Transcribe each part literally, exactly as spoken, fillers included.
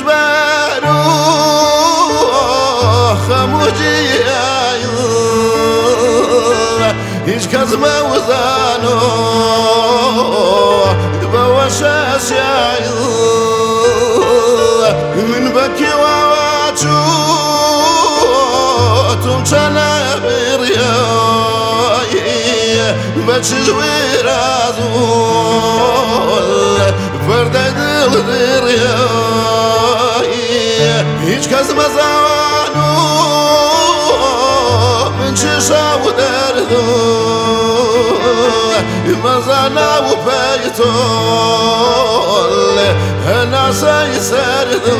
جبارو خموجي هیچ کس موزانو بوشاش يعيو من بكي وواجو تمشانا برياي بچش ويرازول فردي دل درياي هیچ کس مزانو من ششا ودردو مزانا وبيتول انا سيسردو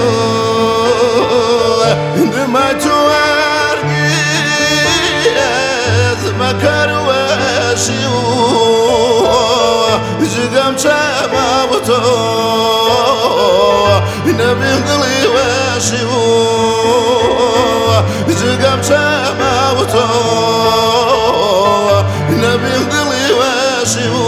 دماء توارقيز مكر وشيو جقم شما وتو نبي مدلي وشيو جقم شما وتو نبي مدلي وشيو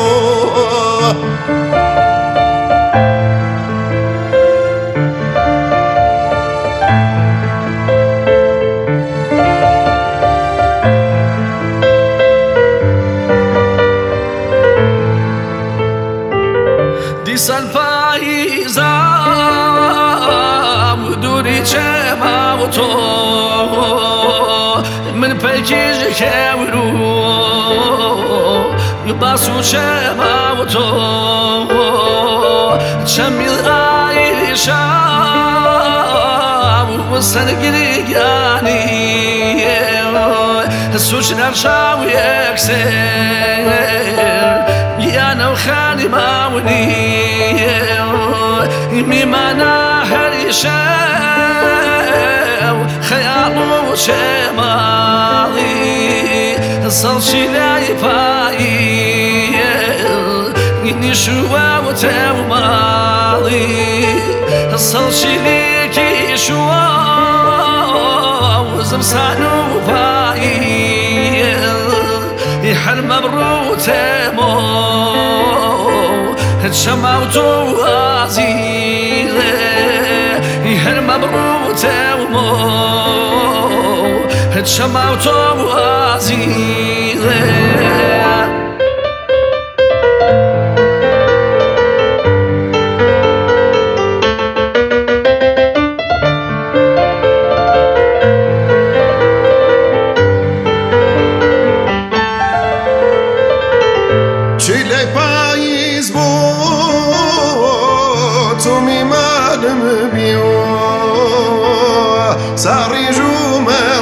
دیسان پاییزم دوری چما و تو من پیکیج کورو یباسو چما و تو چمیل آیشم و سنگریگانی سوچ نرشاو یکسر يا نوخاني ماوني ميمانا هريشاو خيالو شمالي صلشي لاي باي إني شوا وتومالي صلشي ليكي شوا وزمسانو باي حل مبروت مو شمعت عزيزي حل مبروت مو شمعت عزيزي Çile payız bu tumi madem biyo sari jumel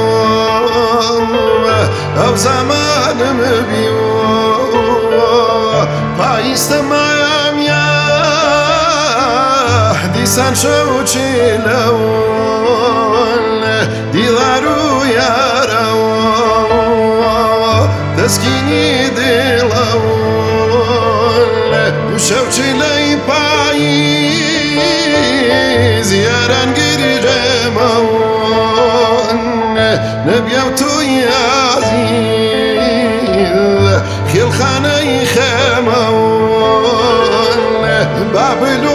hawa av zamanım biyo payız tamam ya disan şov çilawal dilaru yaraw تسكيني دلول وشوشي لي بايز ياران قري جمون نبيوتو يازيل خيل خاني خمون بابلو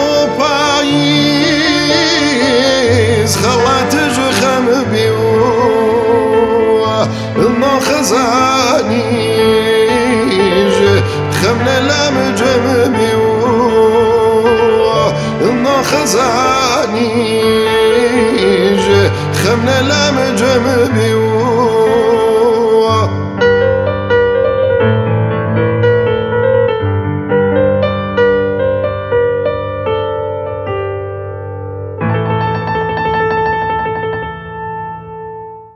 بايز خلات جخم بيو ما خزاني خمنا لام جمبيو ما خزاني خمنا لام جمبيو